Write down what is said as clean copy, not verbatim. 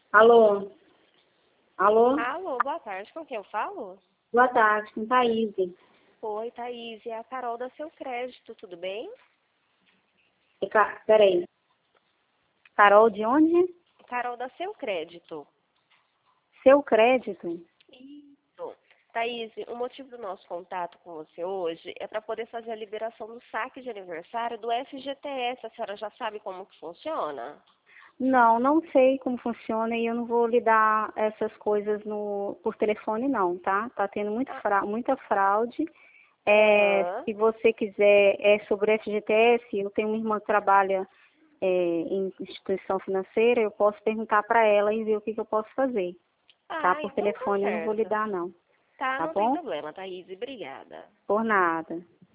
Alô? Alô? Alô, boa tarde. Com quem eu falo? Boa tarde, com Thaís. Oi, Thaís. É a Carol da Seu Crédito, tudo bem? Peraí. Carol, de onde? Carol da Seu Crédito. Seu crédito? Isso. Thaís, o motivo do nosso contato com você hoje é para poder fazer a liberação do saque de aniversário do FGTS. A senhora já sabe como que funciona? Não, não sei como funciona e eu não vou lhe dar essas coisas por telefone não, tá? Tá tendo Ah, muita fraude. aham. Se você quiser, sobre FGTS, eu tenho uma irmã que trabalha em instituição financeira, eu posso perguntar para ela e ver o que eu posso fazer, tá? Ah, Por então tá telefone eu não vou lhe certo. dar não, Tá, tá não tem bom? problema, Thaís. Obrigada. Por nada.